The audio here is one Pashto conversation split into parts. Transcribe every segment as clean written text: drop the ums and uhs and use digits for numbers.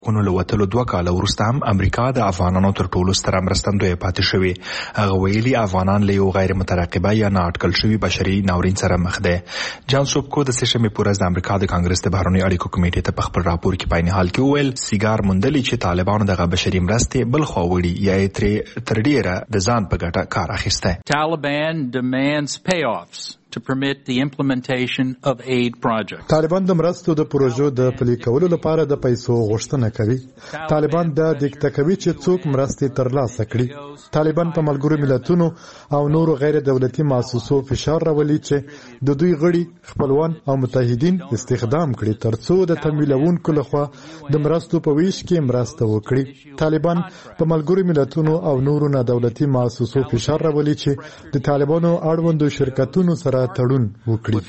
کونو لوتلو 2 کاله وروسته هم امریکا د افغانانو تر ټولو ستره مرستندویه پاتې شوې. هغه ویلي افغانان له یو غیر مترقبه یا نااټکل شوي بشري ناورین سره مخ دي. جان سوبکو د سشنبې په ورځ د امریکا د کانګرس د بهرنیو اړیکو کمیټې ته په خپل راپور کې په عین حال کې وویل سیګار موندلي چې طالبانو دغه بشري مرستې بل خوا وړي یا یې تر ډیره د ځان په ګټه کار اخیسته. Taliban demands payoffs to permit the implementation of aid projects. طالبان د مرستو د پروژو د پلي کولو لپاره د پیسو غوښتنه کوي. طالبان د دیکته کوي چې څوک مرستې ترلاسه کړي. طالبان په ملګرو ملتونو او نورو غیر دولتي مؤسسو فشار راولي چې د دوی غړي خپلوان او متحدین استخدام کړي ترڅو د تمویلونکو لخوا د مرستو په ویش کې مرسته وکړي. طالبان په ملګرو ملتونو او نورو نه دولتي مؤسسو فشار راولي چې د طالبانو اړوندو شرکتونو سره تړون وکړي.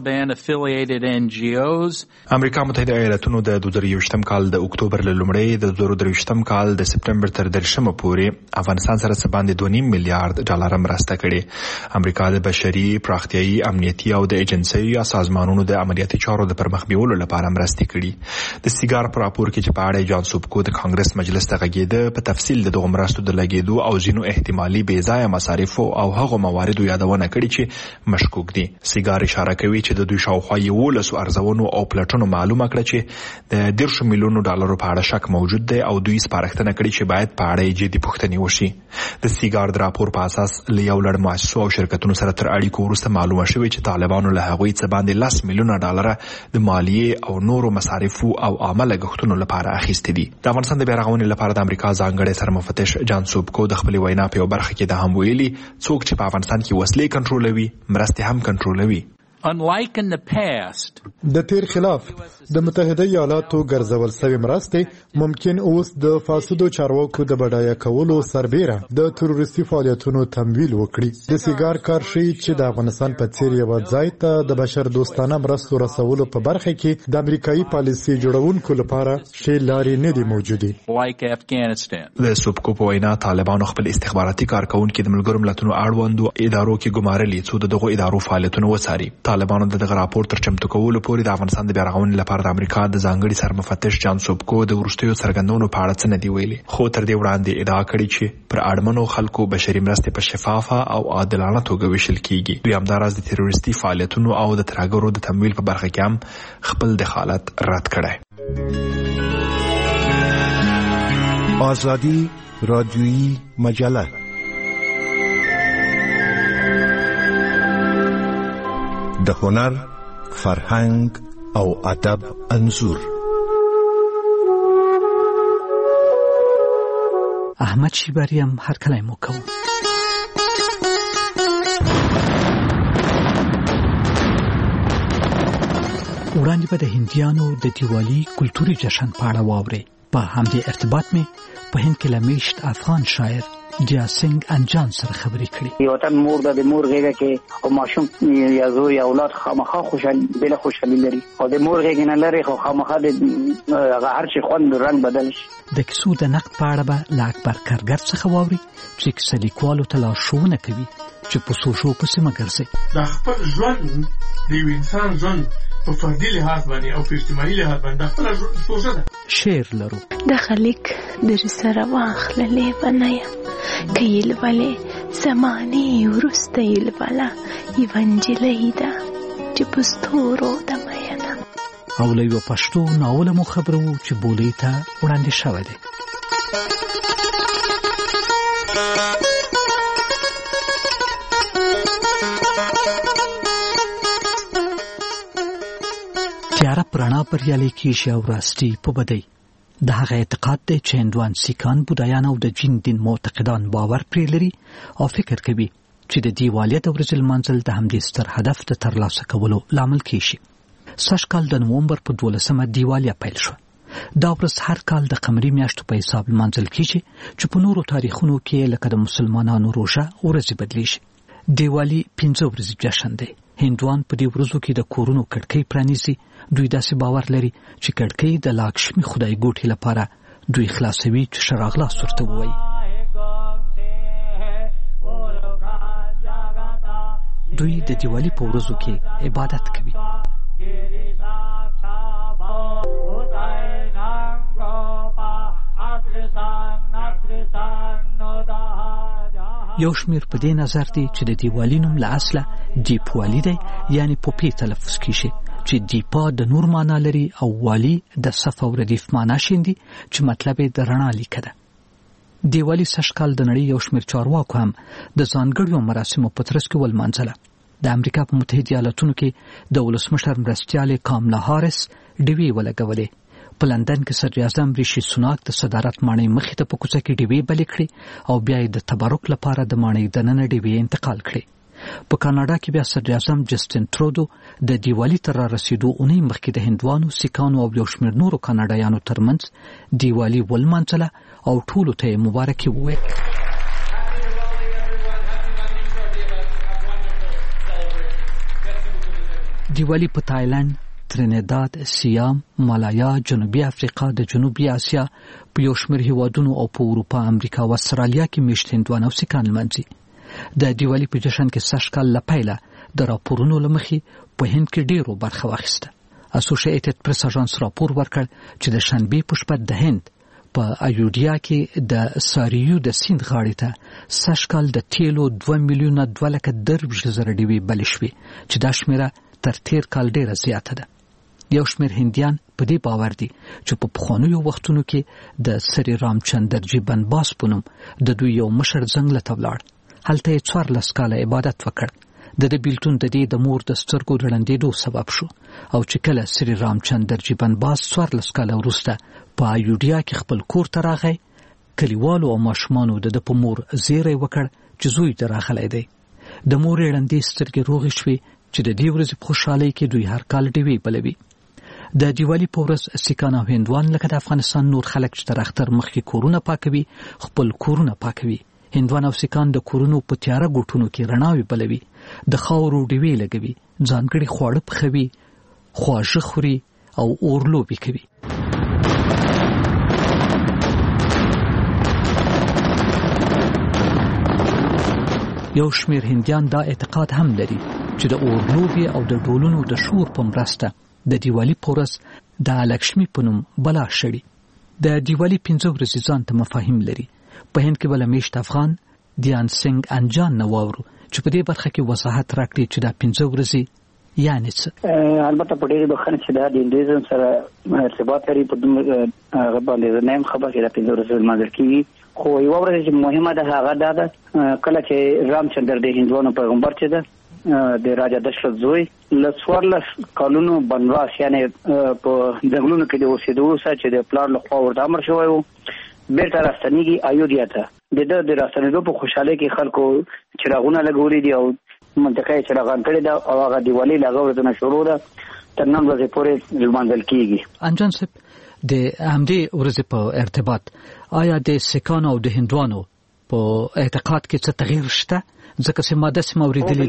امریکا متحده ایالاتونو د 2023م کال د اکتوبر له لومړۍ د 2023م کال د سپټمبر تر 10مه پورې افغانستان سره څه باندې 2.5 میلیارډ ډالر مرسته کړې. امریکا د بشري، پراختیایي، امنیتي او د ایجنسیو یا سازمانونو د عملیاتي چارو د پرمخ بیولو لپاره مرستې کړي. د سیګار په راپور کې چې په اړه جان سوبکو د کانګرس مجلس ته غږېده په تفصیل دغه مرستو د لګېدو او ځینو احتمالي بې ځایه مصارفو او هغو مواردو یادونه کړې چې مشکوک دي. سیګار اشاره کوي چې د دوی شاوخوا 11 ارزونو او پلټنو معلومه کړه چې د 10 میلیونو ډالرو په اړه شک موجود دی او دوی سپارښتنه کړې چې باید په اړه جدي پوښتنې وشي. د سیګار د راپور په اساس له یو لړ مؤسسو او شرکتونو سره تر اړیکو وروسته معلومه شوې چې طالبانو له هغوی څخه باندې 10 میلیونه ډالر د مالیې او نورو مصارفو او عامه لګښتونو لپاره اخیستي دي. د افغانستان د بیارغونې لپاره د امریکا ځانګړي سرمفتش جان سوبکو د خپل وینا په برخه کې د هم ویلي څوک چې په افغانستان کې وسلې کنټرولوي مرستې هم کنټرولوي. Unlike in the past, د تیر خلاف د متحده ایالاتو ګرځول شوی مرستې ممکن اوس د فاسدو چارواکو د بډایه کولو سربیره د تروریستي فعالیتونو تمویل وکړي. د سیګار کار شي چې د افغانستان په څیر یو ځای ته د بشر دوستانه مرستو رسولو په برخه کې د امریکایي پالیسي جوړونکو لپاره شی لارې نه دي موجودې. like Afghanistan. د سوبکو په وینا طالبانو خپل استخباراتي کارکونکو د ملګرو ملتونو اړوندو ادارو کې ګمارلي څو دغه ادارو فعالیتونه وڅاري. طالبانو دغه راپور تر چمتو کولو پورې د افغانستان د بیارغونې لپاره د امریکا د ځانګړي سرمفتش جان سوبکو د وروستیو څرګندونو په اړه څه نه دی ویلي، خو تر دې وړاندې ادعا کړې چې پر اړمنو خلکو بشري مرستې په شفافه او عادلانه توګه ویشل کیږي. دوی همداراز د تروریستي فعالیتونو او د ترهګرو د تمویل په برخه کې هم خپل دخالت رد کړی. آزادی رادیویی مجله د هنر، فرهنګ او ادب انځور. احمد شیباریم هر کله مو کوم. وړاندې به د هندیانو د دیوالی کلتوري جشن په اړه واورئ. په همدې ارتباط مې په هند کې لمیشت افغان شاعر دیا سنگ انجان سره خبرې کړې. یو تن مور د مور غېږه کې او ماشوم یا زوی یا اولاد خامخا خوشالي لري او د مور غېږه نه لري خو خامخا د هر شي خوند رنگ بدل شي. د کیسو د نقد په اړه به له اکبر کارګر څخه واوري چې کیسه لیکوالو ته لارښوونه کوي چې په سوشو پسې مه ګرځئ. د خپل ژوند د یو انسان ژوند په فردي لحاظ باندې او په اجتماعي لحاظ باندې خپل سوچه ده. شعر لرو د خلک در سره واخللې بنایا کيل والے زمانه ورسته یل والا ایوانجلی دا چې پستورو د میانا او له یو پښتو ناول مو خبرو چې بولې ته وړاندې شوی دی. تیاره پرانا بریالي کیږي او راستی په بدی. د هغه اعتقاد دی چې هندوان، سیکان، بودایان او د جین دین معتقدان باور پرې لري او فکر کوي چې د دیوالی د ورځې لمانځل د همدې ستر هدف د ترلاسه کولو لامل کیږي. سږ کال د نومبر په 12مه دیوالی پیل شو. دا ورځ هر کال د قمري میاشتو په حساب لمانځل کیږي چې په نورو تاریخونو کې لکه د مسلمانانو روژه ورځې بدلیږي. دیوالی 15 ورځې جشن دی. هندوان په دې ورځو کې د کورونو کړکۍ پرانیزي. دوی داسې باور لري چې کړکۍ د لاکشمی خدای ګوټي لپاره دوی خلاصوي چې شراغلاس ورته وایي. دوی د دیوالی په ورځو کې عبادت کوي. یو شمیر په دې نظر دی چې د دیوالي نوم له اصله دیپوالي دی، یعنی پوپی تلفظ کیږي چې دیپا د نور معنا لري او والی د صف او ردیف معنا شیندي چې مطلب یې د رڼا لیکه ده. دیوالي سږکال د نړۍ یو شمیر چارواکو هم د ځانګړو مراسمو په ترڅ کې ولمانځله. د امریکا په متحده ایالاتونو کې د ولسمشر مرستیالې کاملا هاریس ډیوې ولګولې. په لندن کې صدر اعظم ریشي سوناک د صدارت ماڼۍ مخې ته په کوڅه کې ډیوې بلې کړې او بیا یې د تبرک لپاره د ماڼۍ دننه ډیوې انتقال کړې. په کاناډا کې بیا صدر اعظم جسټین ترودو د دیوالي تر رسیدو اونۍ مخکې د هندوانو، سیکانو او یو شمیر نورو کاناډایانو ترمنځ دیوالي ولمانځله او ټولو ته مبارکي وویل. دیوالي په تایلند، ترینیداد، سیام، مالایا، جنوبي افریقا، د جنوبي اسیا په یو شمیر هیوادونو او په اروپا، امریکا او استرالیا کې میشت هندوان او سیکان لمانځي. د دیوالي په جشن کې سږکال له پیله د راپورونو له مخې په هند کې ډیرو برخه واخیسته. اسوسییټډ پریس اژانس راپور ورکړ چې د شنبې په شپه د هند په ایودیا کې د ساریو د سیند غاړې ته سږکال د تیلو 2,02,000 ډیوې بلې شوې چې دا شمیره تر تیر کال ډیره زیاته ده. یو شمیر هندیان په دې باور دي چې په پخوانیو وختونو کې د سری رامچندرجی بنباس په نوم د دوی یو مشر ځنګل ته ولاړ. هلته یې 14 کاله عبادت وکړ. د بیلتون د دې د مور د سترګو رړندېدو سبب شو او چې کله سری رامچندرجی بنباس 14 کاله وروسته په ایودیا کې خپل کور ته راغی، کلیوالو او ماشومانو د په مور زیری وکړ چې زوی ته راغلی دی. د مور رړندې سترګې روغې شوې چې د دې ورځې په خوشحالۍ کې دوی هر کال ډیوې بلوي. د دیوالي په ورځ سیکان او هندوان لکه د افغانستان نور خلک چې تر اختر مخکې کورونه پاکوي خپل کورونه پاکوي. هندوان او سیکان د کورونو په تیاره ګوټونو کې رڼاوي بلوي، د خاورو ډیوې لګوي، ځانګړي خواړه پخوي، خواږه خوري او اورلوبي کوي. یو شمیر هندیان دا اعتقاد هم لري چې د اورلوبي او د ډولونو د شور په مرسته د دیوالي په ورځ د لکشمی په نوم بلا شړي. د دیوالي 15 ورځې ځان ته مفاهیم لري. په هند کې بل میشت افغان دیان سنگ انجان نواورو چې په دې برخه کې وضاحت راکړي چې دا 15 ورځې یعنی څه. البته په ډېر بخښنه چې دا د هندویزم سره ارتباط لري په هغه باندې نیم خبر چې دا 15 ورځې لمانځل کیږي. خو یو ورځ چې مهمه ده هغه دا ده کله چې رامچندر د هندوانو پیغمبر چې ده د راجا دشرت زوی له 14 کالونو بنواس یعنی په ځنګلونو کې د اوسېدو سره چې د پلان له خوا ورته امر شوی و بیرته راستنیږي ایودیا ته. د راستنېدو په خوشحالۍ کې خلکو چراغونه لګولي دي او منطقه یې چراغان کړي ده او هغه دیوالي له هغه ورځې شروع ده تر نن ورځې پورې لمانځل کیږي. انجان صاحب د همدې ورځې په ارتباط آیا د سیکانو او د هندوانو په اعتقاد کې څه تغییر شته؟ ځکه چې ما داسې اوریدلې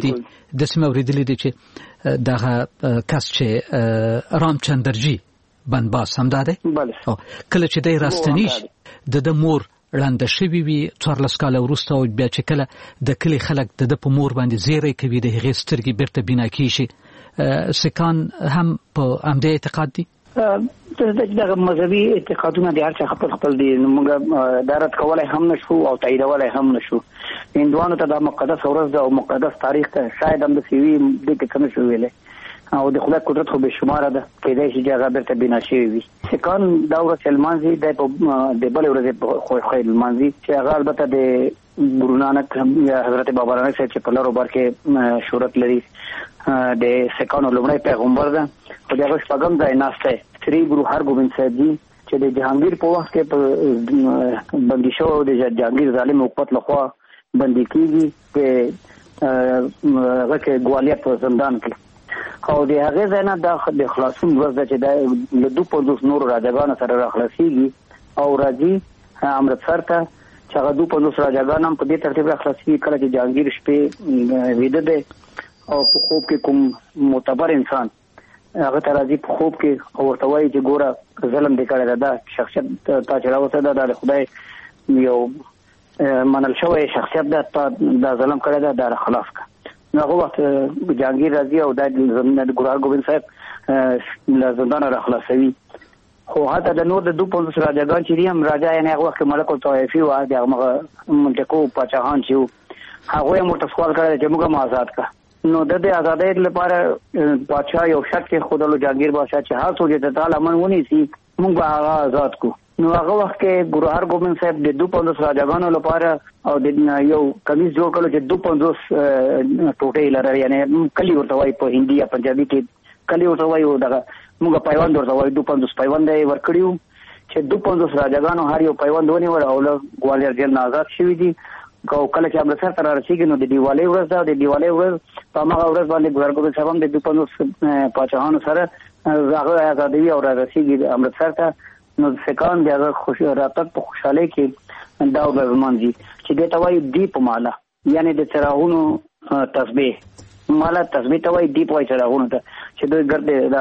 دي چې دغه کس چې رامچندرجی بنباس هم داده کله چې د راستنیش د مور لاندې شوی وي 14 کاله وروسته او بیا چې کله د کلی خلک د په مور باندې زیری کوي د هغې سترګې بیرته بنا کیږي. سیکان هم په همدې اعتقاد دي. دغه مذهبي اعتقادونه د هر چا خپل دي، موږ دا رد کولای هم نشو او تاییدولای هم نشو. هندوانو ته دا مقدس ورځ ده او مقدس تاریخ ته شاید هم د سیوی د کتنه شو ویلې او د خدای قدرت خو به شمار ده کېدای شي چې هغه بیرته بنا شي وي. سیکان دا ورځ المانزي د بل ورځ خو خیر المانزي چې هغه البته د ګورو نانک یا حضرت بابا نانک صاحب چې په لارو بار کې شهرت لري د سیکانو لومړی پیغمبر ده او دغه شپږم ځای ناشته سری ګورو هرګوبند صاحب جی چې د جهانگیر په وخت کې په بندي شو د جهانگیر ظالم حکومت لخوا بندي کیږي په هغه کې ګوالیار په زندان کې او د هغه ځای نه د خلاصون ورځ چې د 250 نور راجاګانو سره راخلاصيږي او راځي امرتسر ته چې هغه 250 راجاګان هم په دې ترتیب راخلاصيږي کله چې جهانگیر شپې ویده ده او په خوب کې کوم معتبر انسان هغه ته راځي په خوب کې او ورته وایي چې ګوره ظلم دې کړی دا شخصیت تا چې راوسته دا د خدای یو منل شوی شخصیت دا ظلم کړی دا خلاص کا. نو هغه وخت جهانگیر راځي او د ګورو هرګوبند صاحب له زندان را خلاصوي خو هغه د نور د 250 راجاګان چې هم راجا یې هغه وخت ملک الطوایفي و هغه منطقو پاچاهان چې هغه یې موږ سوال کړی چې موږ ما آزاد کا نو د دې آزادۍ لپاره پاچا یو شرط کې خودلو جاگیر بادشاہ چې هر څو چې تعالی منونی سي موږ هغه آزاد کو نو هغه وخت کې ګورو هرګوبند صاحب د 250 راجاګانو لپاره او د یو کمیس جوړ کړو چې 250 ټوټې لري یعنی کلی ورته وای په هندي یا پنجابي کې کلی ورته وای دغه موږ پیوند ورته وای 250 پیوند یې ورکړیو چې 250 راجاګانو هر یو پیوند ونی ور او ګوالیر جیل آزاد شوی دي کله چې امرتسر ته رسیدي نو د دیوالی ورځ ده د دیوالی ورځ په هغه ورځ باندې ګورګوبند صاحب هم د 250 پاچاهانو سره هغه آزادوي او رسیدي امرتسر ته نو سکان د هغه خوش راتګ په خوشاله کې دا ورمانځي چې د توای دیپ مالا یعنی د چراغونو تسبیح مالا تسبیح توای دیپ وای چراغونو ته چې دوی ګرد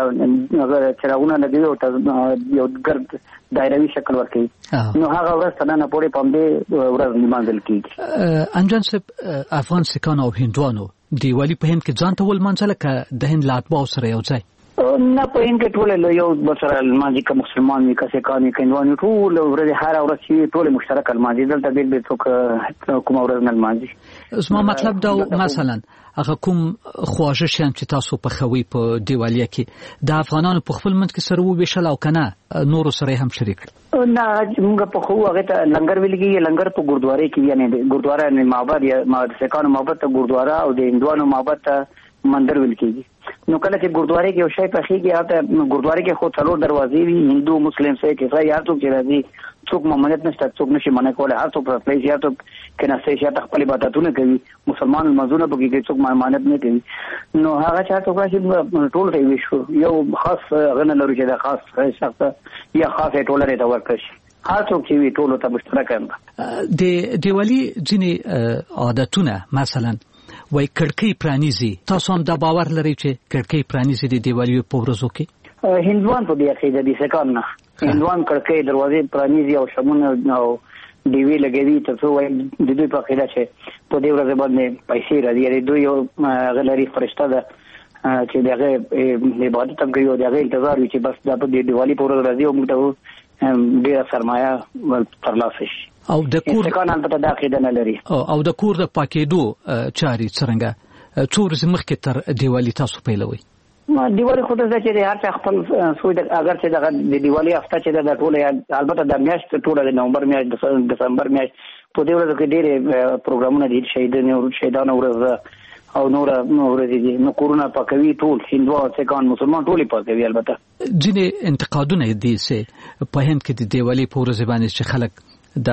دا چراغونه لګي او یو ګرد دایروي شکل ورکړي نو هغه ورځ تنه پورې پمدې ورځ نیمانځل کیږي انجان صاحب افغان سکان او هندوانو دیوالی په هند کې ځان ته ول منځله ک د هند لاتبا سره یو ځای نه په هند کې ټول یو بسره المانځي که مسلمان وي که سکان وي هندوان ټول ورځ هر ورځ چې ټول مشترک المانځي دلته بیل څوک کوم ورځ نه المانځي زما مطلب دا مثلا هغه کوم خواږه شیان چې تاسو په خوي په دیوالیه کې د افغانانو په خپل منځ کې سره وبېشل او کنه نور سره هم شریک نه موږ په خو هغه ته لنګر ویلګي لنګر په ګوردواره کې یعنی ګوردواره نه معبد یا سکانو معبد ته ګوردواره او د هندوانو معبد ته مندر ویل کېږي نو کله چې ګوردواره کې یو شی پخېږي هغه ګوردواره کې خو څلور دروازې وي هندو مسلم سیک عیسائی هر څوک چې راځي څوک ممانعت نشته څوک نشي منع کولای هر څوک پرځي یا څوک کنه سې چې خپل عبادتونه کوي مسلمان منځونه به کې څوک ممانعت نه کوي نو هغه چې څوک چې ټول ته ویشو یو خاص غنه لري چې دا خاص شخص یا خاص ټول لري دا ورکشي هر څوک چې وی ټول ته مشترک هم د دیوالی ځینې عادتونه مثلا وای کړکۍ پرانیزي تاسو هم دا باور لرئ چې کړکۍ پرانیزي د دیوالی په ورځو کې هندوان په دې عقیده دي سکان نه هندوان کړکۍ دروازې پرانیزي او شمونه او دیوی لګوي ته وای د دوی په عقیده چې په دې ورځ باندې پیسې راځي دوی یو غلري فرشته ده چې دغه عبادت هم کوي او دغه انتظار وي چې بس د دیوالی په ورځ راځي او موږ ته ډیره سرمایه ترلاسه شي او د کور سکان البته دا عقیده نه لري او د کور د پاکېدو چاري څنګه څو ورځې مخکې تر دیوالی تاسو پیلوي دیوالی خو د چې هر څه خپل سوی د اگر چې د دیوالی هفته چې د ټوله البته د میاشت ټوله د نومبر میاشت د دسمبر میاشت په دې ورځ کې ډېر پروګرامونه دي شهیدانو ورځ او نور ورځې دي نو کورونه پاکوي ټول هندو او سکان مسلمان ټول پاکوي البته ځینې انتقادونه دي چې په هند کې د دیوالی په ورځ باندې چې خلک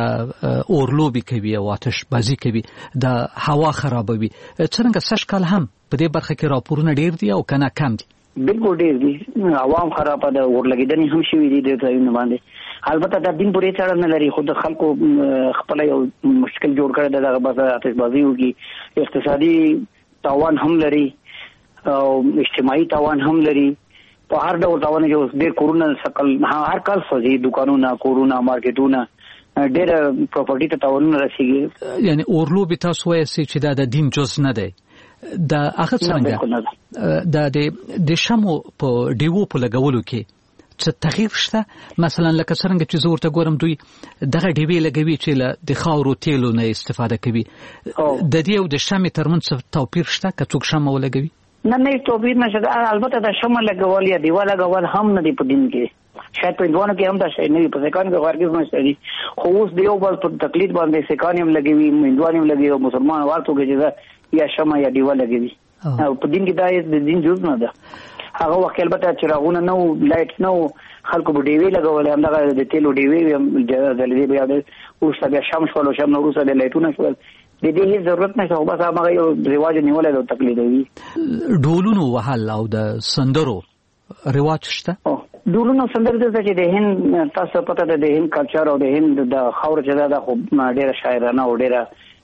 د اورلوبي کوي او آتش بازی کوي د هوا خرابوي څنګه سشکل هم په دې برخه کې راپورونه ډیر دي او کنه کم دي بالکل ډیر دي عوام خراب ده ورلګیدنې هم شوې دي د ځایونو باندې البته د دین پورې تړاو نه لري خو د خلکو خپل یو مشکل جوړ کړی دغه بس آتش بازی وږي اقتصادي تاوان هم لري او اجتماعي تاوان هم لري په هر ډول تاوان کې ډیر کورونه سکل هر کال سوځي دکانونه کورونه مارکیټونه ډېر پراپرټي ته تاوانونه رسیږي یعنی اورلوبي تاسو وایي چې دا د دین جز نه دی د هغه څنګه د شمو په دیوو په لګولو کې څه تغییر شته مثلا لکه څنګه چې زه ورته ګورم دوی دغه ډیوې لګوي چې د خاورو تیلو نه استفاده کوي د دې او د شمې ترمنځ توپیر شته که څوک شمه ولګوي نه توپیر نشته البته د شمه لګول یا دیوال لګول هم نه دی په دین کې شاید په هندوانو کې هم دا شی نه وي په سکان کې هرګز نشته دي خو اوس دیو بل په تقلید باندې سکان هم لګوي هندوان هم لګوي او مسلمان ورته کې یا شمه یا دیوال لګوي او په دین کې دا د دین جز نه ده هغه وخت البته چراغونه نو لایټ نو خلکو په ډیوی لګول هم دغه د تیلو ډیوی د دې بیا د اوس بیا شام شول او شام نو روسه د لایټونه شول د دې هیڅ ضرورت نشته خو بس هغه یو رواج نیولای او تقلید وي ډولونو وهل او د سندرو رواج شته ډولونو سندرو د چې د هند تاسو پته ده د هند کلچر او د هند د خاور چې دا خو ډیره شاعرانه او ډیره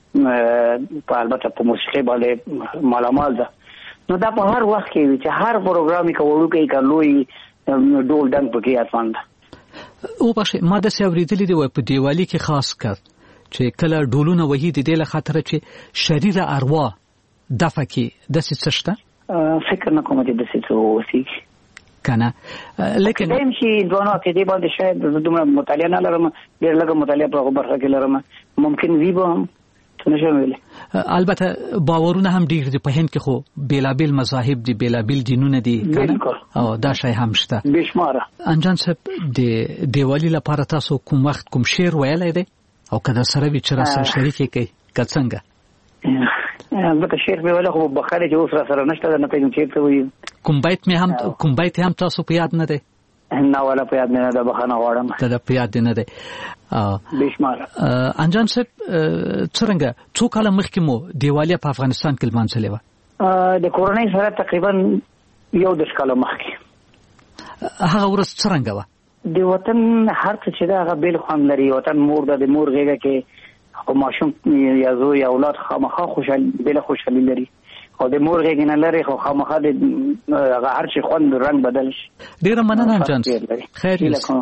په البته په موسیقي باندې مالامال ده نو دا په هر وخت کې چې هر پروګرام کې وړو کې کلوي ډول ډنګ پکې اتوان ده او بشه ما د سیاوریدلې دی په دیوالی کې خاص کړ چې کله ډولونه وਹੀ د دې له خاطر چې شریر اروا دفع کې د څه شته فکر نه کوم چې د څه وسی کنه لیکن دیم شي دوه عقیده باندې شاید دومره مطالعه نه لرم ډېر لږه مطالعه په برخه کې لرم ممکن وي به هم نشم ویلې البته باورونه هم ډېر دي په هند کې خو بیلابیل مذاهب دي بیلابیل دینونه دي او دا شی هم شته بشماره انجان صاحب د دیوالی لپاره تاسو کوم وخت کوم شعر ویلی دی او کله سره وی چې را سره شریک کی کڅنګ البته شعر به ولا خو بخاره چې اوس را سره نشته نه پیږم چې ته وي کوم بیت هم تاسو په یاد نه دی نه ولا په یاد نه ده بخانه غواړم ته په یاد نه دی بشمار انجان صاحب څنګه څو کال مخکې مو دیوالی په افغانستان کې لمانځلې و د کورونای سره تقریبا 11 کال مخکې هغه ورځ څنګه و د وطن هر څه چې دا غو بیل خوان لري وطن مور د مور غېږه کې او ماشوم یا زوی یا اولاد خامخا خوشحالي لري او د مور غېږ نه لري خو خامخا د هر شي خوند رنگ بدل شي ډیره مننه جان خیر یې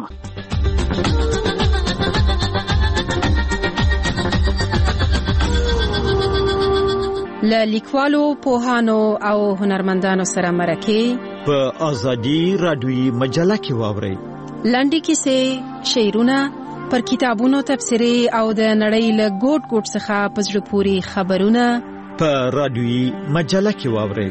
لیکوالو پوهانو او هنرمندانو سره مرکه په ازادي رادیوي مجله کې واوري لنډی کیسې شعرونه پر کتابونو تفسیری او د نړۍ له ګوټ ګوټ څخه پزړه پوری خبرونه په رادیوي مجله کې واوري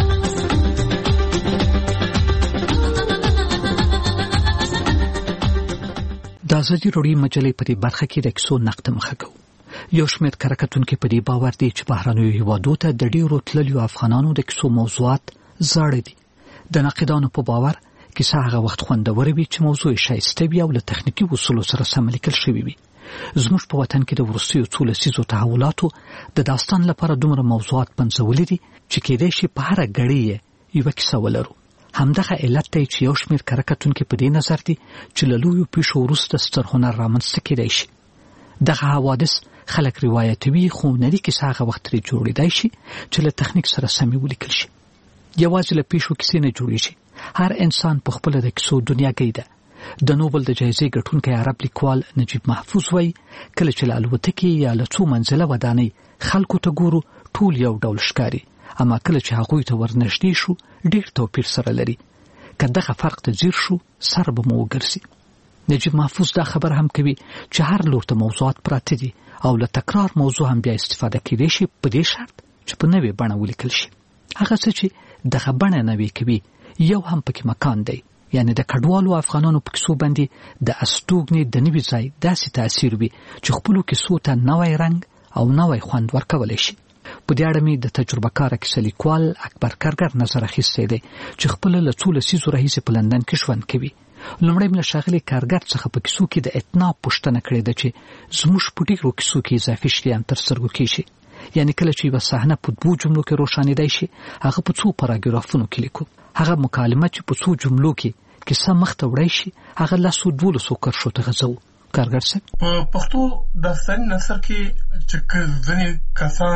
د ازادي رادیوي مجلې په دې برخه کې د کیسو نقد مخه کوو یو شمېر کارکتونکو په دې باور دي چې بهرنیو هیوادو ته د ډیرو تللیو افغانانو د کیسو موضوعات زاړه دي د ناقدانو په باور کیسه هغه وخت خوندور وي چې موضوع شایسته وي او له تخنیکی اصولو سره سم لیکل شوی وي زموږ په وطن کې د وروستیو څو لسیزو تحولاتو د داستان لپاره دومره موضوعات پنځولي دي چې کېدای شي په هره ګړۍ یوه کیسه ولرو همدغه علت دی چې یو شمېر کارکتونکو په دې نظر دي چې له لویو پیښو وروسته ستر هنر رامنځته کېدای شي دغه حوادث خلک روایتوي خو نړۍ کې هغه وخت لري جوړېدای شي چې له تخنیک سره سمې ولیکل شي یوازې له پیښو کیسې نه جوړېږي هر انسان په خپل د کیسو دنیا کې ده د نوبل د جایزې ګټونکي عرب لیکوال نجیب محفوظ وایي کله چې له الوتکې یا له څو منزله ودانۍ خلکو ته ګورو ټول یو ډول ښکاري اما کله چې هغوی ته ورنږدې شو ډېر توپیر سره لري که دغه فرق ته ځیر شو سر به مو وګرځي نجیب محفوظ دا خبر هم کوي چې هر لور ته موضوعات پراته دي او له تکرار موضوع هم بیا استفاده کېدای شي په دې شرط چې په نوې بڼه ولیکل شي هغه څه چې دغه بڼه نوې کوي یو هم پکې مکان دی یعنی د کډوالو افغانانو په کیسو باندې د استوګنې د نوي ځای داسې تاثیر وي چې خپلو کیسو ته نوی رنګ او نوی خوند ورکولی شي په دې اړه مې د تجربه کاره کیسه لیکوال اکبر کارګر نظر اخیستی دی چې خپله له څو لسیزو راهیسې په لندن کې ژوند کوي لومړی مې له ښاغلي کارګر څخه په کیسو کې د اتناب پوښتنه کړې ده چې زموږ په ډېرو کیسو کې اضافي شیان تر سترګو کېږي یعنی کله چې یوه صحنه په 2 جملو کې روښانېدای شي هغه په 2 پاراګرافونو کې لیکو هغه مکالمه چې په 2 جملو کې کیسه مخته وړی شي هغه 12 کرښو ته غځو کارګر صاحب په پښتو داستاني نثر کې چې ځینې کسان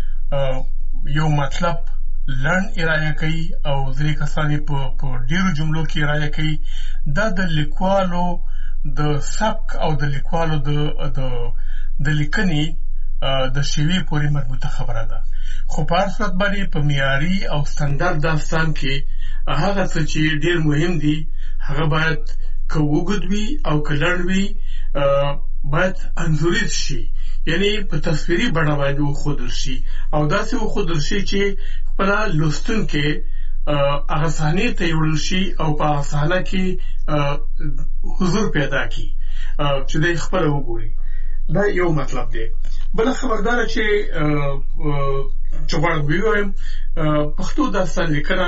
یو مطلب لړن ارائه کوي او ځینې کسان په ډیرو جملو کې ارائه کوي دا د لیکوالو د سبک او د لیکوالو د لیکنې د شیوې پورې مربوطه خبره ده خو په هر صورت باندې په معیاري او ستاندرد داستان کې هغه څه چې ډیر مهم دي هغه باید که اوږد وي او که لنډ وي باید انځوریز شي یعنی په تصویري بڼه باید وښودل شي او داسې وښودل شي چې خپله لوستونکی هغه صحنې ته یوړل شي او په هغه صحنه کې حضور پیدا کړي چې دی خپله وګوري دا یو مطلب دی بله خبرداره چې غواړم ووایم پښتو داستان لیکنه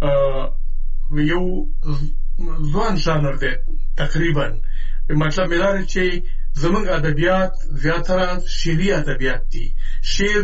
یو ځوان ژانر دی تقریبا مطلب مې دا دی چې زموږ ادبیات زیاتره شعري ادبیات دي شعر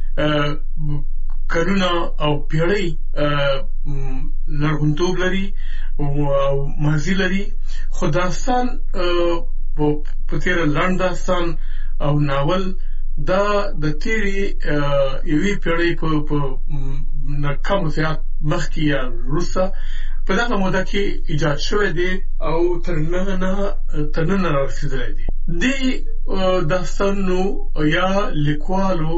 کلونه او پیړۍ لرغونتوب لري او ماضي لري خو داستان په تېره لنډ داستان او ناول دا د تیرې یوې پیړۍ په کم زیات مخکې یا وروسته په دغه موده کې ایجاد شوی دی او تر ننه رارسېدلی دی دې داستانونو یا لیکوالو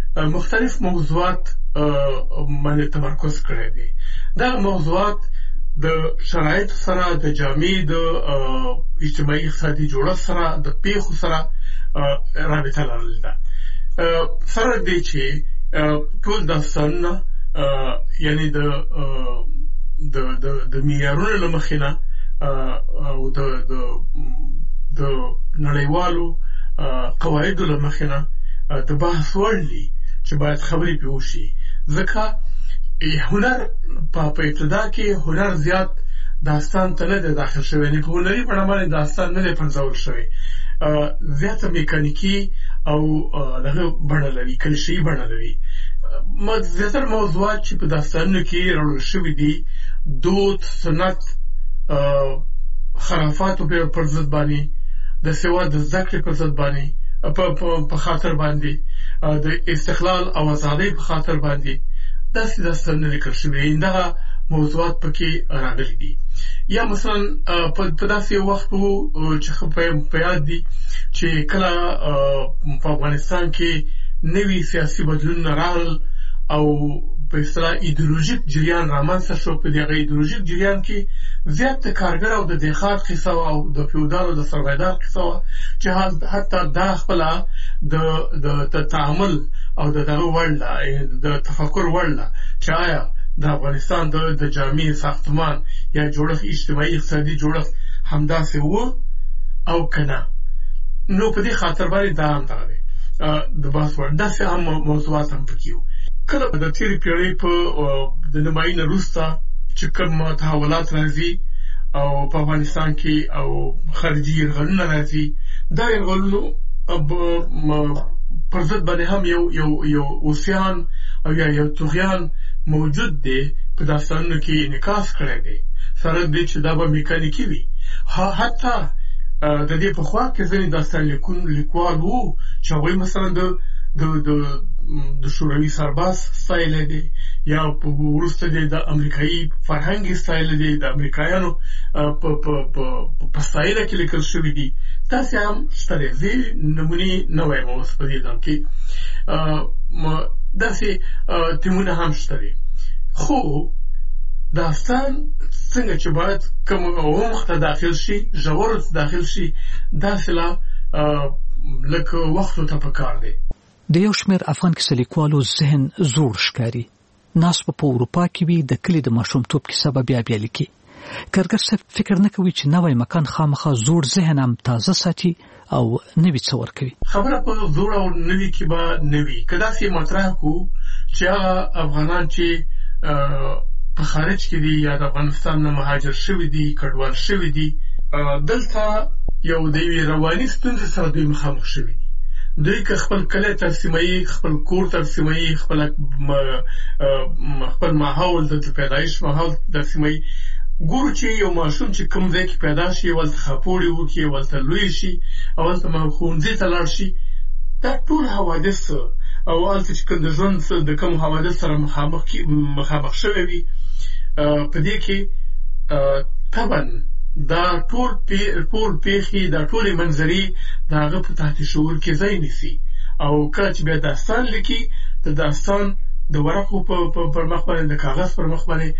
مختلف موضوعات باندې تمرکز کړی دی دا موضوعات د شرایط سره د جامع د اجتماعي اقتصادي جوړښت سره د پیښو سره رابطه لرل ده. سره دې چې ټول داستانونه یعنی د معیارونو له مخې نه او د نړیوالو قواعدو له مخې نه د بحث وړ دي چې باید خبرې پرې وشي. ځکه هنر په ابتدا کې هنر زیات داستان ته نه دی داخل شوی، یعنې په هنري بڼه باندې داستان نه دی پنځول شوی، زیاته میکانیکي او دغه بڼه لري، کلیشه‌ایي بڼه لري. زیاتره موضوعات چې په داستانونو کې راوړل شوي دي دود، سنت، خرافاتو پر ضد باندې، د سواد د زده کړې پر ضد باندې په خاطر باندې، د استقلال او ازادۍ په خاطر باندې داسې داستانونه لیکل شوي. دغه موضوعات پکې راغلي دي. یا مثلا په داسې وخت چې په یاد دي چې کله په افغانستان کې نوي سیاسي بدلونونه راغلل او په اصطلاح ایدئولوژیک جریان رامنځته شو. په دغه ایدئولوژیک جریان کې زیات د کارګر او د دهقان قصه او د فیوډال او د سرمایه‌دار قصه وه چې حتی دا خپله د تعامل او د دغه وړ ده، د تفکر وړ ده چې آیا د افغانستان د جامع ساختمان یا جوړښت، اجتماعي اقتصادي جوړښت همداسې و او که نه. نو په دې خاطر باندې دا هم دغه دی د بحث وړ. داسې هم موضوعات هم پکې وو. کله د تېرې پېړۍ په د نیمایي نه وروسته چې کوم تحولات راځي او په افغانستان کې او خارجي یرغلونه راځي، دا یرغلونو پر ضد باندې هم یو اوسیان او یا یو طغیان موجود دی، په داستانونو کې انعکاس کړی دی. سره دې چې دا به میکانیکي وي. حتی د دې په خوا کې ځینې داستان لیکوال وو چې هغوی مثلا د شوروي سرباز ستایلی دی، یا وروسته د امریکایي فرهنګ ستایلی دی، د امریکایانو په ستایله کې لیکل شوي دي. داسې هم شته دی. زه نمونې نه وایم اوس په دې ځای کې، داسې تیمونه هم شته دی. خو داستان څنګه چې باید کوم عمق ته داخل شي، ژورو ته داخل شي، داسې لا لکه وختو ته پکار دی. د یو شمېر افغان کیسه لیکوالو ذهن زوړ ښکاري. ناس په اروپا کې وي، د کلي د ماشومتوب کیسه به بیا لیکي. کارګر صاحب فکر نه کوي چې نوی مکان خامخا زوړ ذهن هم تازه ساتي او نوي څه ورکوي. خبره په زوړ او نوي کې به نه وي. که داسې مطرح کړو چې هغه افغانان چې په خارج کې دي یا د افغانستان نه مهاجر شوي دي، کډوال شوي دي، دلته یو د یوې رواني ستونزې سره دوی مخامخ شوي دي. دوی که خپل کلی ترسیموي، خپل کور ترسیموي، خپل ماحول د پیدایش ماحول ترسیموي، ګورو چې یو ماشوم چې کوم ځای کې پیدا شي، ولته خاپوړې وکړي، ولته لوی شي، ولته ښوونځي ته لاړ شي، دا ټول حوادث او هلته چې د ژوند د کوم حوادث سره مخامخ شوی وي، په دې کې طبعا دا ټول پیښې، دا ټولې منظرې د هغه په تحت شعور کې ځای نیسي. او کله چې بیا داستان لیکي، د داستان د ورقو پر مخ باندې، د کاغذ پر مخ باندې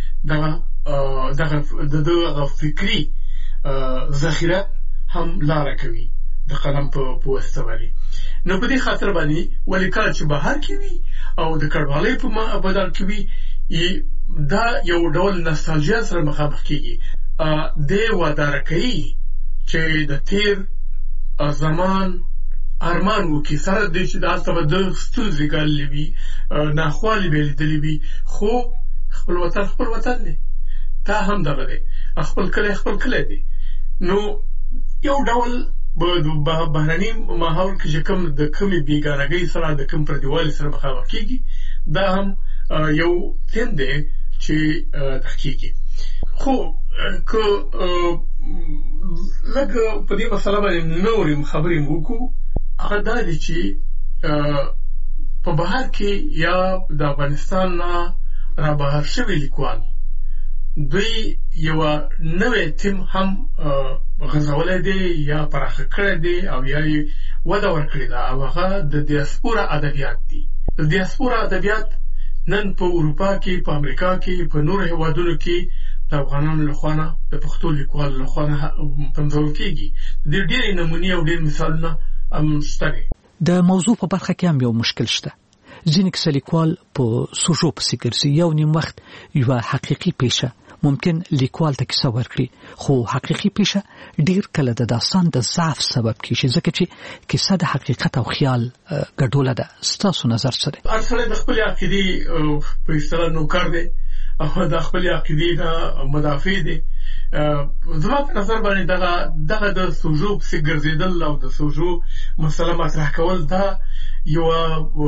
دغه فکري ذخیره هم لاره کوي د قلم په واسطه باندې. نو په دې خاطر باندې ولې کله چې بهر کې وي او د کډوالۍ په بدل کې وي، دا یو ډول نوستالژیا سره مخامخ کېږي. دې واداره کوي چې د تیر زمان ارمان وکړي، سره دې چې هلته به د ستونزې ګاللې وي، ناخوالې به یې لیدلې وي، خو خپل وطن دی. دا هم دغه دی، خپل کلی دی. نو یو ډول بهرني ماحول کې چې کوم د کومې بېګانګۍ سره، د کوم پردیوالي سره مخامخ کېږي، دا هم یو تیم دی چې تحقیقي. خو که لږ په دې مسله باندې نورې خبرې وکړو، هغه دا دی چې په بهر کې یا د افغانستان نه را بهر شوي لیکوال دوی یوه نوی تیم هم غځولی دی یا پراخه کړی دی او یا یې وده ورکړې ده، او هغه د دیاسپورا ادبیات دي. د دیاسپورا ادبیات نن په اروپا کې، په امریکا کې، په نورو هېوادونو کې د افغانانو لخوا نه د پښتو لیکوالو لخوا نه پنځول کېږي. د ډېرې نمونې او ډېر مثالونه هم شته. د موضوع په برخه کې هم یو مشکل شته. ځینې کیسه لیکوال په سوژو پسې ګرځي. یو نیم وخت یوه حقیقي پیښه ممکن لیکوال ته کیسه ورکړي، خو حقیقي پیښه ډیر کله د داستان د ضعف سبب کیږي، ځکه چې کیسه د حقیقت او خیال ګډوله ده. ستاسو نظر څه دی؟ هر سړی د خپلې عقیدې په اصطلاح نوکر دی او د خپلې عقیدې نه مدافع دی. زما په نظر باندې دغه د سوژو پسې ګرځېدل او د سوژو مسله مطرح کول دا یوه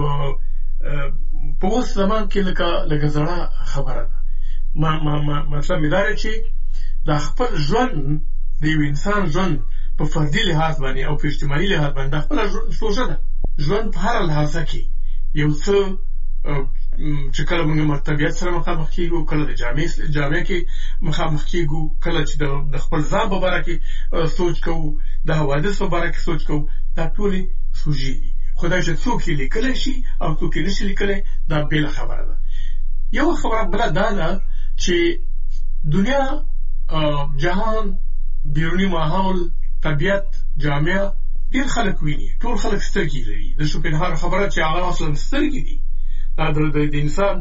په اوس زمان کې لکه زړه خبره ده. مطلب مې دا دی چې د خپل ژوند د یو انسان ژوند په فردي لحاظ باندې او په اجتماعي لحاظ باندې د خپله سوژه ده. ژوند په هره لحاظه کې یو څه چې کله موږ طبیعت سره مخامخ کېږو، کله د جامع کې مخامخ کېږو، کله چې د خپل ځان په باره کې سوچ کوو، د حوادث په باره کې سوچ کوو، دا ټولې سوژې دي. خو دا چې څوک یې لیکلی شي او څوک یې نشي لیکلی دا بېله خبره ده. یو خبره بله دا ده چې دنیا، جهان، بیرونی ماحول، طبیعت، جامعه ډېر خلک ویني. ټول خلک سترګې لري. د شوپنهاور خبره چې هغه اصلا سترګې دي. دا د انسان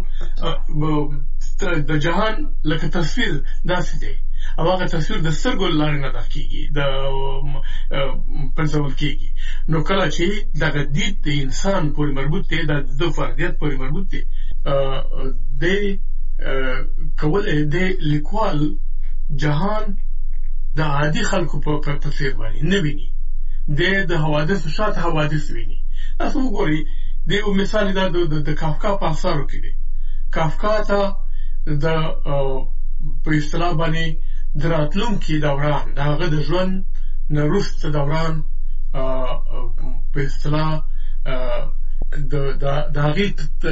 د جهان لکه تصویر داسې دی او هغه تصویر د سترګو له لارې نقل کېږي، د پنځول کېږي. نو کله چې دغه دید د انسان پورې مربوط دی، د فردیت پورې مربوط دی، د لیکوال جهان د عادي خلکو په څیر باندې نه ویني. د حوادثو شاته حوادث ویني. تاسو وګورئ، د یو مثال دا د کافکا په اثارو کې دی. کافکا ته د په اصطلاح باندې د راتلونکي دوران، د هغه د ژوند نه وروسته دوران په اصطلاح د هغې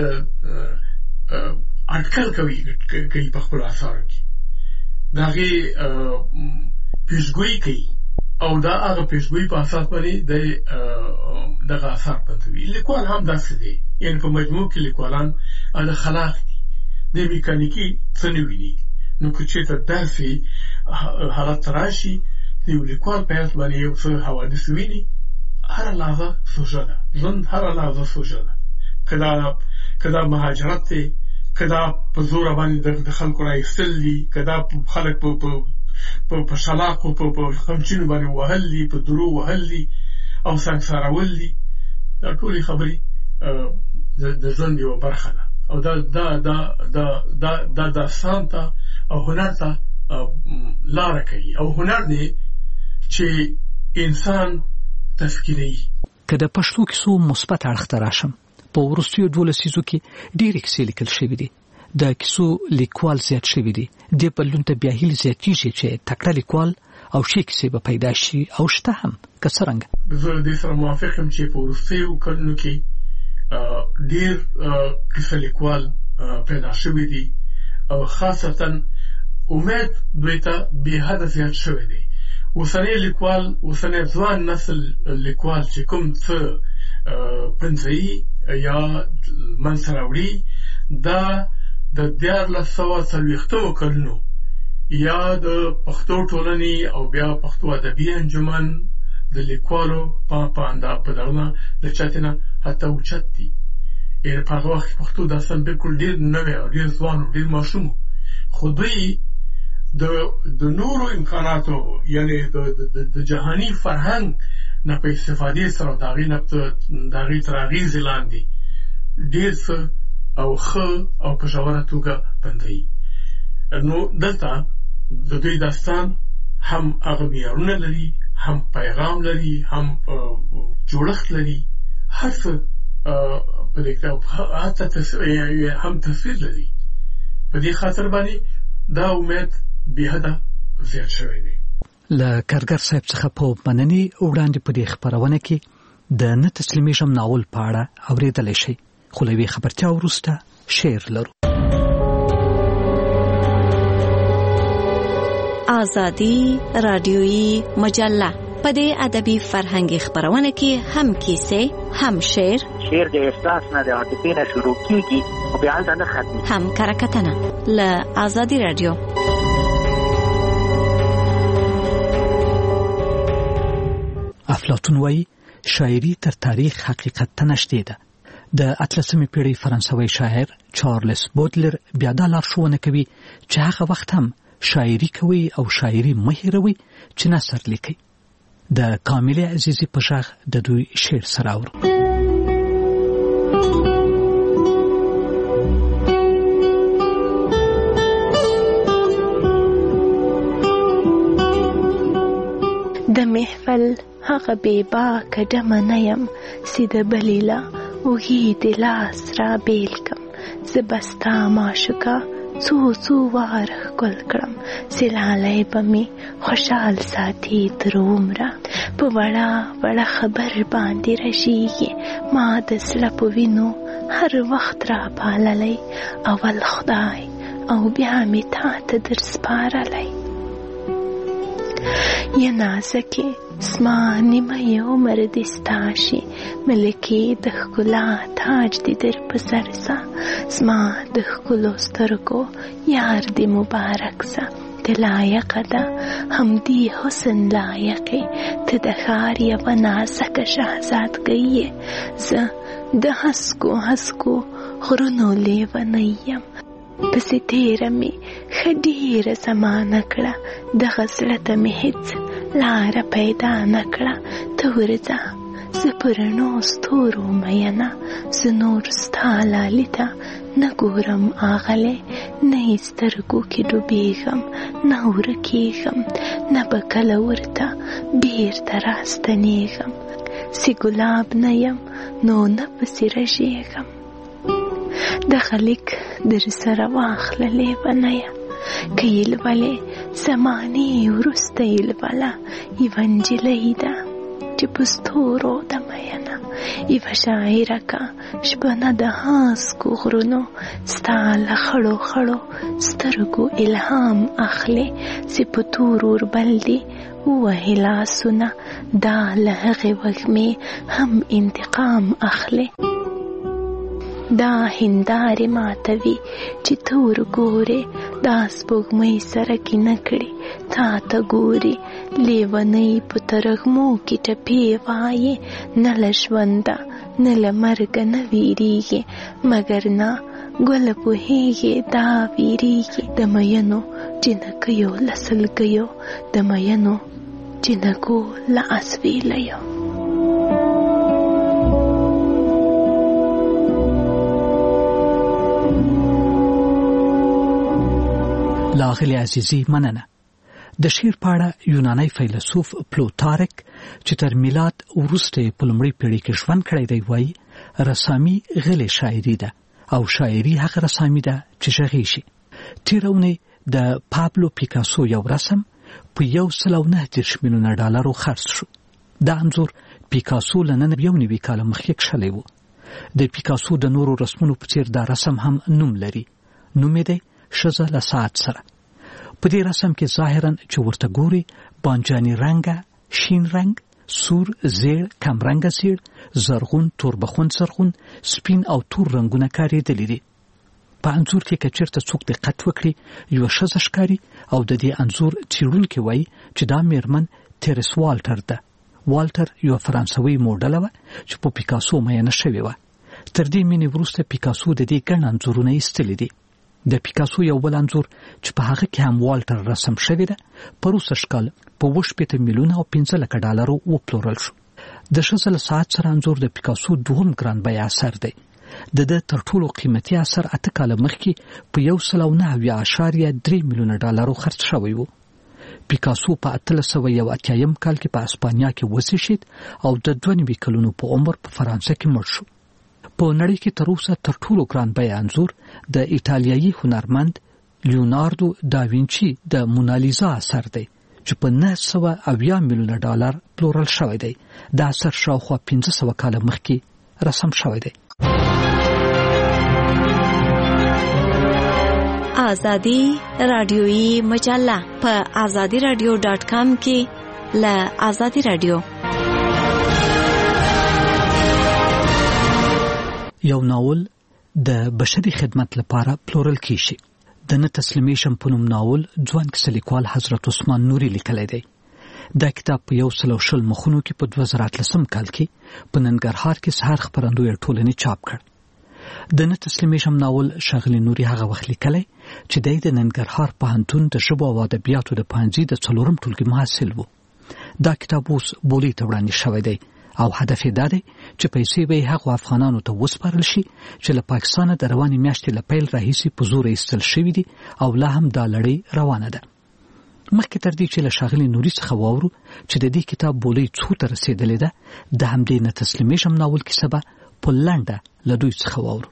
اټکل کوي په خپلو اثارو کې، د هغې پیشګویي کوي او دا هغه پیشګویي په اساس باندې دغه اثار پنځوي. لیکوال هم داسې دی. یعنې په مجموع کې لیکوالان د خلاق دي، د میکانیکي څه نه ویني. نو که چېرته داسې حالت ته راشي، د یو لیکوال په حیث باندې یو څه حوادث ویني، هره لحظه سوژه ده. ژوند هره لحظه سوژه ده. که دا مهاجرت دی، که دا په زوره باندې د خلکو راایستل دي، که دا خلک په شلاقو په خمچینو باندې وهل دي، په درو وهل دي او سنګسارول دي، دا ټولې خبرې د ژوند یوه برخه ده. او دا داستان ته او هنر ته لاره کوي، او هنر دی چې انسان تفکیروي. که د پښتو کیسو مثبت اړخ ته راشم، په وروستیو 12 لسیزو کې ډېرې کیسې لیکل شوي دي. د کیسو لیکوال زیات شوي دي. دې بدلون ته بیا هیله زیاتېږي چې تکړه لیکوال او ښې کیسې به پیدا شي، او شته هم. که څرنګه؟ زه دې سره موافق یم چې په وروستیو کلونو کې ډېر کیسه لیکوال پیدا شوي دي، او خاصتا امید دوی ته بې حده زیات شوی دی. اوسنی لیکوال، اوسنی ځوان نسل لیکوال چې کوم څه پنځوي یا منځته راوړي، دا د 1440 کلونو یا د پښتو ټولنې او بیا پښتو ادبي انجمن د لیکوالو په دغه د چاته نه حتی اوچت دي. یعنې په هغه وخت کې پښتو داستان بالکل ډېر نوی او ډېر ځوان او ډېر ماشوم، خو دوی د نورو امکاناتو، یعنې د جهاني فرهنګ نه په استفادې سره د هغې تر اغېزې لاندې ډېر څه او ښه او په ژوره توګه پنځوي. نو دلته د دوی داستان هم هغه معیارونه لري، هم پیغام لري، هم جوړښت لري، هر څه په دې کې، حتی هم تصویر لري. په دې خاطر باندې دا امید بې حده زیات شوی دی. له کارګر صاحب څخه په مننې وړاندې په دې خپرونه کې د نه تسلیمیږم ناول په اړه اورېدلی شئ. خو له یوې خبرتیا وروسته شعر لرو. آزادي رادیویي مجله په دې ادبي فرهنګي خپرونه کې هم کیسې، هم شعر د احساس نه د عاطفې نه شروع کیږي او بیا هلته نه ختمي، هم کره کتنه. له آزادي رادیو. افلاطون وایي شاعري تر تاریخ حقیقت ته نږدې ده. د 18مې پیړۍ فرانسوي شاعر چارلز بودلر بیا دا لارښوونه کوي چې هغه وخت هم شاعري کوي او شاعري مه هېروئ چې نثر لیکئ. د کاملې عزیزي په غږ د دوی شعر سره اورو. د محفل هغه بېباکه ډمه نه یم چې د بلې له اوږې د لاس را بیل کړم. زه به ستا معشوقه څو واره ښکل کړم چې لالی به مې خوشحال ساتي تر عمره. په وړه خبر باندې رژېږي ما د زړه په وینو هر وخت را پاللی. اول خدای او بیا مې تا ته در سپارلی. یا نازکې زما نیمه عمر دې ستا شي ملکې د ښکلا تاج دې در په سر سه. زما د ښکلو سترګو یار دې مبارک سه. ته لایقه ده همدې حسن لایقې ته د ښار یوه نازکه شهزادګۍ یې. زه د هسکو غرونو لیونی یم پسې تیره مې ښه ډېره زمانه کړه. دغه زړه ته مې هېڅ لاره پیدا نه کړه. ته ورځه زه په رڼو ستورو مینه. زه نور ستا لالي ته نه ګورم آغلی. نه یې سترګو کې ډوبېږم نه ورکېږم نه به کله ورته بېرته راستنېږم. چې ګلاب نه یم نو نه پسې رژېږم. دغه لیک در سره واخله لیونیه که یې لولې زمانې وروسته یې لوله. یوه نجلۍ ده چې په ستورو ده مینه. یوه شاعره که شپنه د هسکو غرونو ستا له خړو سترګو الهام اخلي. چې په تور اوربل دې ووهې لاسونه دا له هغې وږمې هم انتقام اخلي. دا هندارې ماتوي چې ته ورګورې دا سپوږمۍ سره کینه کړي تا ته ګوري. لیونۍ په ترږمو کې ټپې وایي نه له ژونده نه له مرګه نه ویریږي مګر نه ګله پوهېږي دا ویریږي. د مینو جنکیو له سلګیو د مینو جنکو له اسویلیو. لاغلی عزیزی مننه. د شعر په اړه یونانی فیلسوف پلوتارک چې تر میلاد وروسته په لومړۍ پیړۍ کې ژوند کړی دی وایي رسامي غلې شاعري ده او شاعري هغه رسامي ده چې غږیږي. تېره اونۍ د پابلو پیکاسو یو رسم په $109 میلیون خرڅ شو. دا انځور پیکاسو له نن 9 کاله مخکې کښلی و. د پیکاسو د نورو رسمونو په څېر دا رسم هم نوم لري. نوم یې دی ښځه له ساعت سره. په دې رسم کې ظاهرا چې ورته ګوري بانجاني رنګه، شین رنګ، سور، زیړ، کم رنګه زیړ، زرغون، توربخون زرغون، سپین او تور رنګونه کارېدلي دي. په انځور کې که چېرته څوک دقت وکړي یوه ښځه ښکاري او د دې انځور څېړونکي وایي چې دا میرمن تیرس والټر ده. والټر یوه فرانسوي موډله وه چې په پیکاسو میینه شوې وه. تر دې مینې وروسته پیکاسو د دې ګڼ انځورونه ایستلي دي. د پیکاسو یو بل انځور چې په هغه کې هم والټر رسم شوی ده په 2000 کال په $15 میلیونه او $15 وپلورل شو. د ښځه له ساعت سره انځور د پیکاسو دوهم ګران بیه اثر دی. د تر ټولو قیمتي اثر 8 کاله مخکې په $109.3 میلیونه خرڅ شوی و. پیکاسو په 1881 کال کې په اسپانیا کې وزیږید او د 92 کلونو په عمر په فرانسه کې مړ شو. په نړۍ کې تر اوسه تر ټولو ګران بیه انځور د ایټالیایي هنرمند لیوناردو دا وینچي د مونالیزا اثر دی چې په $970 میلیونه پلورل شوی دی. دا اثر شاوخوا 1500 کاله مخکې رسم شوی دی. آزادی رادیویی مجله په azadiradio.com کې له آزادی رادیو. یو ناول د بشري خدمت لپاره پلورل کیږي. د نه تسلیمیشن په نوم ناول ځوان کیسه لیکوال حضرت عثمان نوري لیکلی دی. دا کتاب په 120 مخونو کې په 2013 کال کې په ننګرهار کې سهار خپرندوی ټولنې چاپ کړ. د نه تسلیمې شم ناول ښاغلي نوري هغه وخت لیکلی چې د ننګرهار پوهنتون د ژبو او ادبیاتو د پوهنځي د 4م ټولګي محصل و. دا کتاب اوس بولي ته وړاندې شوی دی او هدف یې دا دی چې پیسې به هغو افغانانو ته وسپارل شي چې له پاکستانه د روانې میاشتې له پیل راهیسې په زور ایستل شوي دي او لا هم دا لړۍ روانه ده. مخکې تر دې چې له ښاغلي نوري څخه واورو چې د دې کتاب بولي څو ته رسېدلې ده، د همدې نه تسلیمې شم ناول کیسه به په لنډه له دوی څخه واورو.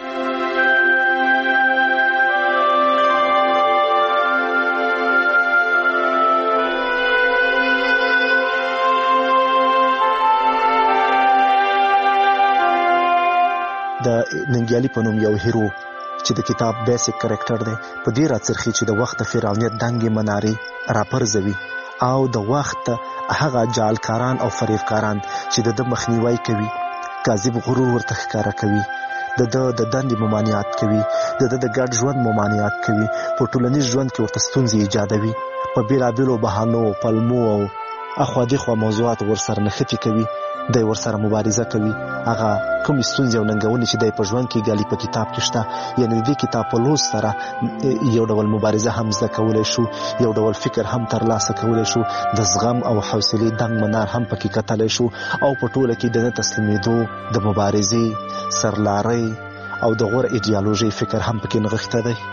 د ننګیالي په نوم یو هیرو چې د کتاب بیسیک کریکټر دی په دې راڅرخي چې د وخت فرعونیت دنګې منارې راپرځوي او د وخت هغه جعلکاران او فریبکاران چې د مخنیوي کوي، کاذب غرور ورته ښکاره کوي، د دندې ممانعت کوي، د ګډ ژوند ممانعت کوي، په ټولنیز ژوند کې ورته ستونزې ایجادوي، په بیلابیلو بهانو پلمو او اخوا دېخوا موضوعات ورسره نښتې کوي، دی ورسره مبارزه کوي. هغه کوم ستونزې او ننګونې چې دی په ژوند کې ګالي په کتاب کې شته، یعنې د دې کتاب په لوست سره یو ډول مبارزه هم زده کولی شو، یو ډول فکر هم ترلاسه کولی شو، د زغم او حوصلې دنګ منار هم پکې کتلی شو او په ټوله کې د نه تسلیمېدو، د مبارزې، سرلارۍ او د غوره ایډیالوژۍ فکر هم پکې نغښته دی.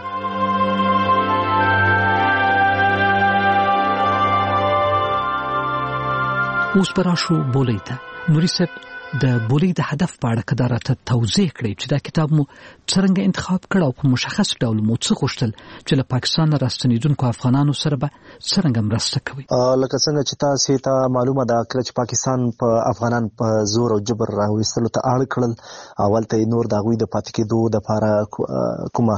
اوس به راشو بولۍ ته. نوري صاحب، د بولۍ د هدف په اړه که دا راته توضیح کړئ چې دا کتاب مو څرنګه انتخاب کړ او په مشخص ډول مو څه غوښتل چې له پاکستان راستنېدونکو افغانانو سره به څرنګه مرسته کوي؟ لکه څنګه چې تاسې ته معلومه ده، کله چې پاکستان په افغانان په زور او جبر راویستلو ته اړ کړل، اول ته یې نور د هغوی د پاتې کېدو دپاره کومه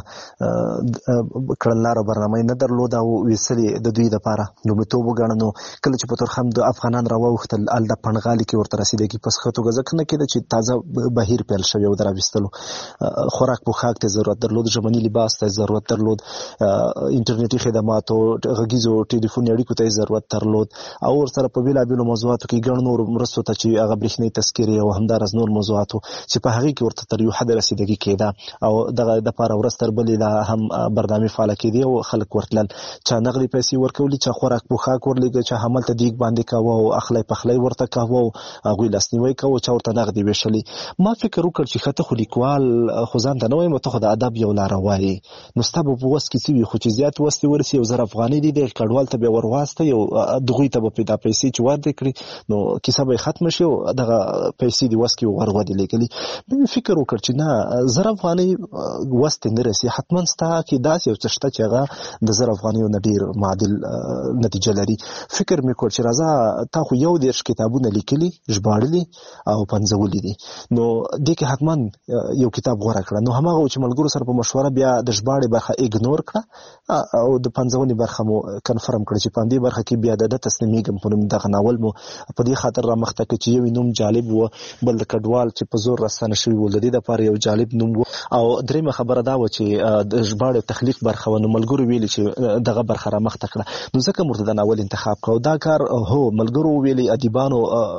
کړنلاره برنامه نه درلوده او ویستلې د دوی دپاره لومړیتوب وګڼه. نو کله چې په تورخم د افغانان راواوښتل، هلته پنډغالي کې ورته رسېدګي په ښه توګه ځکه نه کېده چې تازه بهیر پیل شوی و د راویستلو. خوراک پوښاک ته ضرورت درلود، ژمني لباس ته ضرورت درلود، انټرنیټي خدماتو، غږیزو ټلیفوني اړیکو ته ضرورت درلود او ورسره په بیلابیلو موضوعاتو کې ګڼ نور مرستو ته چې هغه برېښنایي تذکرې او همداراز نور موضوعاتو چې په هغې کې ورته تر یو حده رسېدګي کېده او دغه دپاره ورځ تر بلې لا هم برنامې فعاله کېدې او خلک ورتلل، چا نغدې پیسې ورکولي، چا خوراک پوښاک ورلېږه، چا هملته دیګ باندې کوه او اخلی پخلی ورته کوه او هغوی لاسنیوی کوه، چا ورته نغدې ویشلې. ما فکر وکړ چې ښه ته خو لیکوال خو ځان ته نه وایم، ته خو د ادب یو لاروه وایې، نو ستا به په وس کې څه وي، خو چې زیات وس دې ورسي 1000 افغانۍ دي دی کډوال ته بیا ورواستئ او دغوی ته به دا پیسې چې ورکړې کړي نو کیسه به یې ختمه شي او دغه پیسې دې وس کې ور ودې لېږلي. مې فکر وکړ چې نه، 1000 افغانۍ وس ته نه رسي، حتما ستا کې داسې یو څه شته چې هغه د 1000 افغانیو نه ډېر معادل نتیجه لري. فکر مې کړ چې راځه تا خو 21 کتابونه لیکلي، ژباړلي او پنځولي دي، نو دې کې حتما یو کتاب غوره کړه. نو هماغه چې ملګرو سره په مشوره بیا د ژباړې برخه ایګنور کړه او د پنځونې برخه مو کنفرم کړه چې په همدې برخه کې بیا د تسلیمېږم په نوم دغه ناول مو په دې خاطر رامخته کړه چې یو نوم جالب و، بل د کډوال چې په زور راستانه شوي و، د دې دپاره یو جالب نوم و، او درېیمه خبره دا وه چې د ژباړې او تخلیق برخه وه. نو ملګرو ویلي چې دغه برخه رامخته کړه، نو ځکه مو ورته د ناول انتخاب کړه او دا کار هو ملګرو ویلي، ادیبانو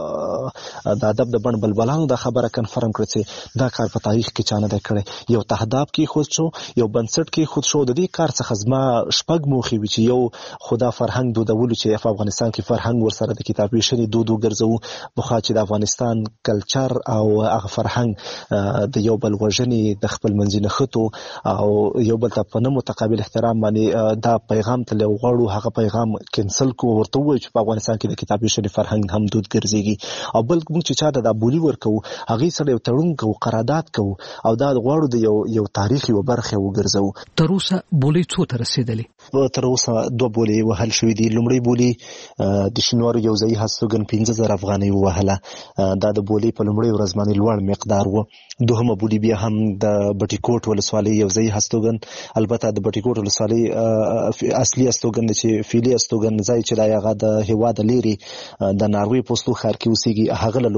د ادب د بڼ بلبلانو دا خبره کنفرم کړه چې دا کار په تاریخ کې چا نه دی کړی. یو تهداب کې خود شو، یو بنسټ کې خود شو. د دې کار څخه زما شپږ موخې وي چې یو خو دا فرهنګ دودولو چې په افغانستان کې فرهنګ ورسره د کتاب ویشنې دود وګرځوو، پخوا چې د افغانستان کلچر او هغه فرهنګ د یو بل وژنې، د خپل منځي نښتو او یو بل ته په نه متقابل احترام باندې دا پیغام ته غواړو، هغه پیغام کینسل کو، ورته ووایو چې په افغانستان کې د کتاب ویشنې فرهنګ هم دود ګرځېږي. او بل موږ چې چا ته دا بولي ورکوو، هغې سره یو تړون کوو، قرارداد کوو او دا غواړو د یو تاریخ یوه برخه وګرځوو. تر اوسه بولۍ څو ته رسېدلې؟ تر اوسه 2 بولۍ وهل شوي دي. لومړۍ بولۍ د شینوارو یو ځایي هستوګن 15,000 افغانۍ ووهله، دا د بولۍ په لومړۍ ورځ باندې لوړ مقدار و. دوهمه بولۍ بیا هم د بټي کوټ ولسوالۍ یو ځایي هستوګن، البته د بټي کوټ ولسوالۍ اصلي هستوګن چې فعلي هستوګن ځای چې دی هغه د هېواد لرې د ناروې پوستو ښار کې اوسېږي، هغه له لورې ووهل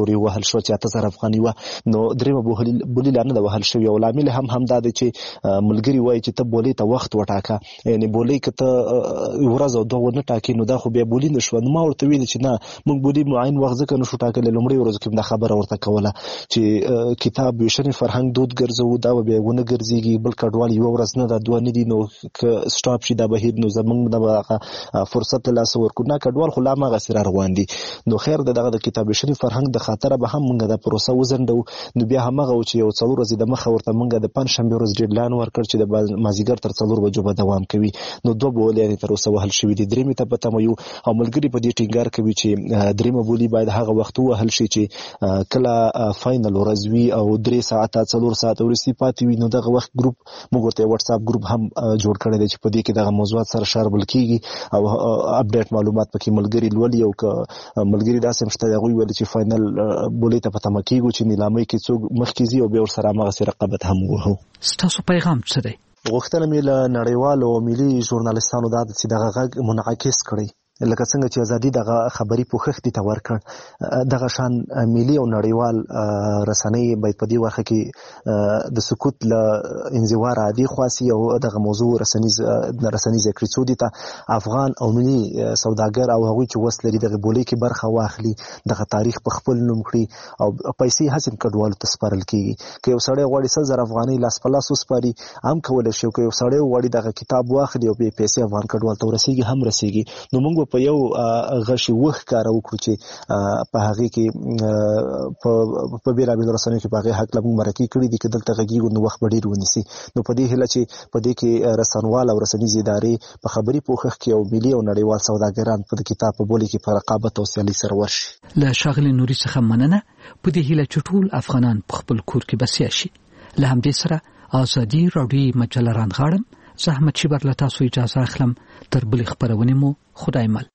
شو چې 8000 افغاني و. نو درېمه بولي لا نه وهل شوی او لامل هم دا دی چې ملګری وایي چې ته بولي ته وخت وټاکه، یعنی بولي کته ورځ او دوه نه ټاکي نو دا خو بیا بولي نشو. نو ما ورته ویل چې نه موږ بولي معین وخت ځکه نشو ټاکل. لومړی ورځ کې دا خبره ورته کوله چې کتاب ویشن فرهنګ دود ګرځو دا به ونه ګرځيږي بل کډوال یو ورځ نه دا دوه نه دي نو ک سټاپ شي دا بهیر نو زمونږ د فرصت له لاسه ورکو نه کډوال خو لا ما غسر روان دي. نو خیر دغه د کتاب ویشن فرهنګ د خاطر به هم موږ د پروسه وزندو. نو بیا همغه چې یو څلور ورځې د مخه ورته موږ د پنځشنبه ورځ ډیډلاین ورکړ چې د مازیګر تر 4 بجو به دوام کوي. نو دوه بولې یعنی تر اوسه وهل شوی دي. درېمه ته پته مې یو او ملګری په دې ټینګار کوي چې درېمه بولی باید هغه وخت وهل شي چې کله فائنل ورځ وي او 3 ساعته 4 ساعته ورسي پاتې وي. نو دغه وخت ګروپ موږ ورته واتس اپ ګروپ هم جوړ کړی دی چې په دې کې دغه موضوعات سره شاربل کیږي او اپډیټ معلومات پکې ملګری لولي او ملګری داسې مشته غوي ول چې فائنل بولی ته پته مکیږي چې نیلامي کې څوک مخکېزي او به ور سره مغه سره رقابت هم وو. ستاسو پیغام څه دی؟ غوښتنه مې له نړیوالو او ملي ژورنالستانو دا چې دغه غږ منعکس کړي لکه څنګه چې ازادي دغه خبري پوښښت دي تور کړ دغه شان ملي او نړیوال رسنۍ باید په دې ورخه کې د سکوت له انزوار عادي خاصي او دغه موضوع رسنیز کړی څو دي ته افغان او ملي سوداګر او هغوی چې وسل لري دغه بولي کې برخه واخلي دغه تاریخ په خپل نوم کړی او پیسې حسن کډوالو ته سپارل کیږي. که یو سړی غواړي 1000 افغاني لاس په لاس وسپاري هم کولای شي. که یو سړی غواړي دغه کتاب واخلي او به پیسې افغان کډوال ته ورسیږي هم رسیږي. نو موږ په یو غشي وخت کار وکړو چې په هغه کې په بیلابیل رسنیو کې په هغه حق لږ مرکه کړی دي چې دلته غږیږي نو وخت ډیر ونیسي. نو په دې هله چې په دې کې رسنوال او رسنیز ادارې په خبري پوښښ کې او ملي او نړیوال سوداګران په کتاب په بولی کې په رقابت او سیالي سره ورشي. له شاغلي نوري څخه مننه. په دې هله چې ټول افغانان په خپل کور کې بسیا شي. له همدې سره ازادي راډیو مجله رانغاړم. زحمت شي بر له تاسو اجازه اخلم. تر بل خبرونه مو خدای مل.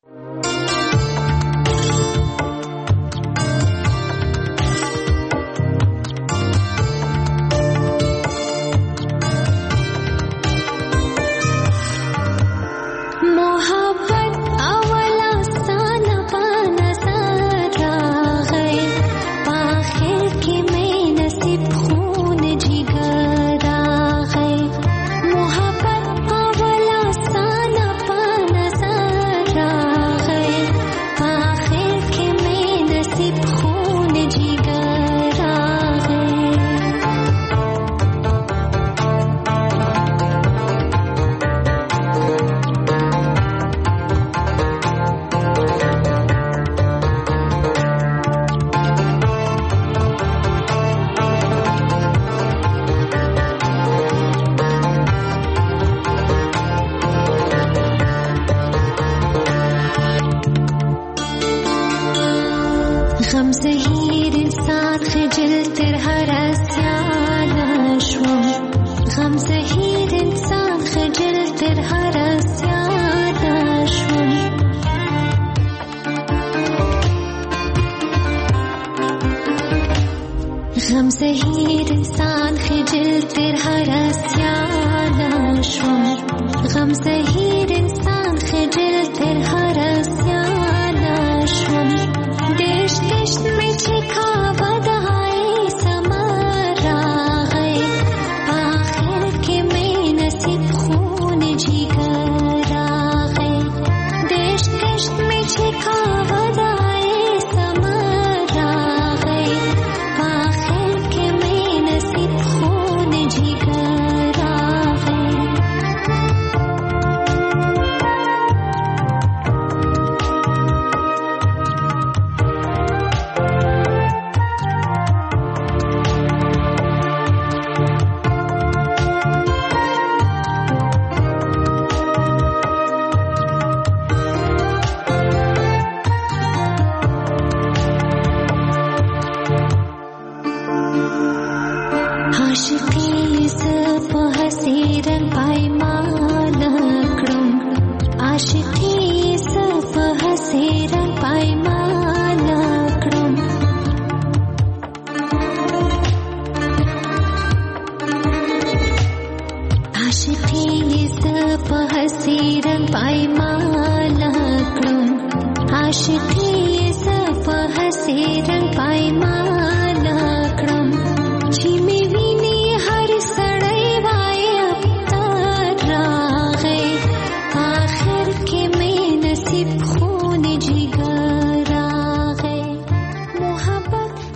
غم زهیر انسان خجل تر هر اسیان شوم